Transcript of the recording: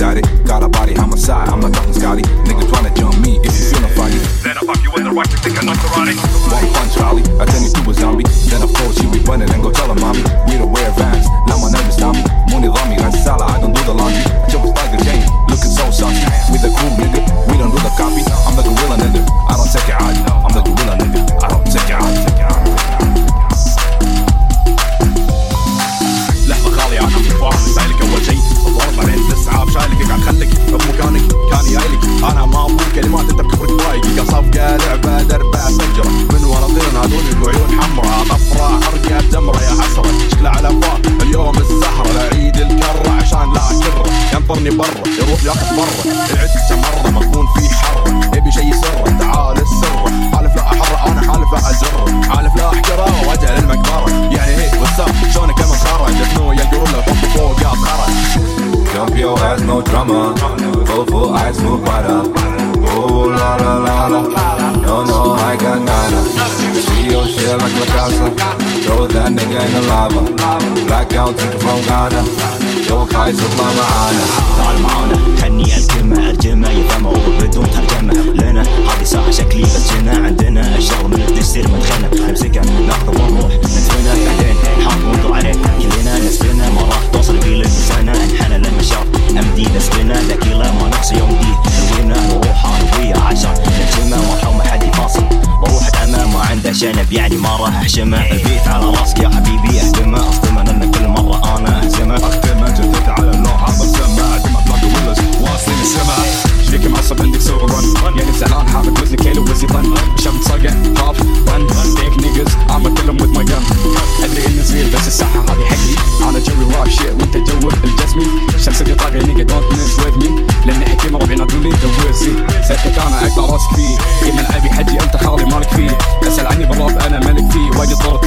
daddy. Got a body on my side, I'm like Captain Scotty. Niggas tryna jump me if you feelin' funny. Then I fuck you in the right to think I know karate. One punch Charlie, I turn you to a zombie. Then I fold, she be running and go tell her mommy. We don't wear Vans, now my name is Tommy. Money Rami, like Salah, I don't do the laundry. Joe was like a game, looking so saucy. We the cool nigga, we don't do the copy. I'm the gorilla nigga, I don't take it out. I'm the gorilla nigga, I don't take it out. لحظة خالية أنا مفاهم سايلك أول شي الضرب على التسعة بشايلك قاعد خليك بمكانك كان جايلك أنا ما أقول كلمات أنت بكبرك برايقي صفقة لعبة دربة سجرة من ورا طين هذول بعيون حمرا طفرة حرقة جمرة يا حسرة شكلها على فاق اليوم الزهرة لعيد الكرة عشان لا أكرة ينطرني برا يروح ياخذ برا العدة مرة مضمون في حرة يبي شي سرة تعال السرة حالف لا أحرة أنا حالف لا أزرة حالف لا أحجرة ووجه للمقبرة يعني هيك والسام شلونك المسخرة جفنو يلقون له حب فوق يا خرج. Jump your ass, no drama. Go for eyes, move right up. Oh la la la la. No, I got nada. See your shit like La Casa. Throw that nigga in the lava. Blackout from Ghana. Yo خايس اطلع معانا. تعال معانا خلني الكلمة ارجمة يفهمه بدون ترجمة لنا هذه ساعة شكلي بس جنا عندنا الشغل من الدستير مدخلنا نمسكها ناخذ ونروح ندفنها بعدين نحاول ندور عليه كلنا نسبنا مرة توصل بيه لسنة انحنى للمشاط امدي نسبنا ذكيلة ما نقص يوم دي نوينا نروح حربية عشان نجمة مرحومة حد يفاصل بروح اتعمى ما عنده شنب يعني ما راح احشمه البيت على راسك يا حبيبي اهدمه اصدمه لان كل مرة انا اهزمه اختمه جدت على اللوحة بسمع دمع بلاقي ويلز واصلين السما شريكي معصب عندك سوق رن يعني زعلان حافظ وزني كيلو وزي طن شاب تصقع هاف رن فيك نيجز عم اتكلم with my gun ادري اني صغير بس الساحة هذه حقي انا جوي راك شيء وانت جوك الجسمي شخصيتي طاقة نيجا دونت مس وذ مي لان حكيمة ربعي نادولي دوزي سألتك انا اقطع راسك فيه في ملعبي حجي انت خالي مالك فيه اسأل عني بالراب انا ملك فيه واجد طرت